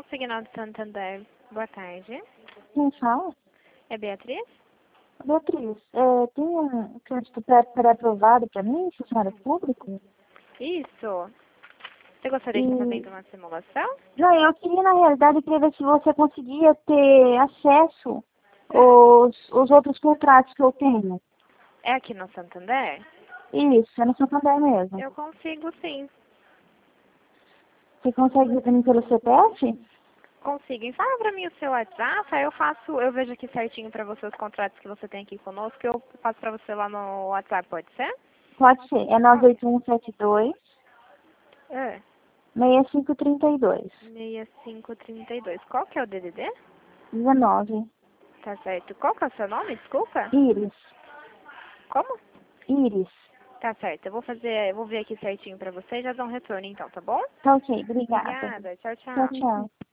Signal de Santander. Boa tarde. Quem fala? É Beatriz? Beatriz, tem um crédito pré-aprovado para mim, funcionário público? Isso. Você gostaria de fazer então uma simulação? Não, eu queria, na realidade, queria ver se você conseguia ter acesso aos outros contratos que eu tenho. É aqui no Santander? Isso, é no Santander mesmo. Eu consigo sim. Você consegue ver para mim pelo CPF? Consigo. Fala pra mim o seu WhatsApp, aí eu vejo aqui certinho pra você os contratos que você tem aqui conosco, que eu passo pra você lá no WhatsApp, pode ser? Pode ser, é 98172 É. 6532 6532. Qual que é o DDD? 19. Tá certo. Qual que é o seu nome? Desculpa? Iris. Como? Iris. Tá certo. Eu vou ver aqui certinho pra você e já dou um retorno então, tá bom? Tá ok, obrigada. Obrigada. Tchau, Tchau, tchau. tchau.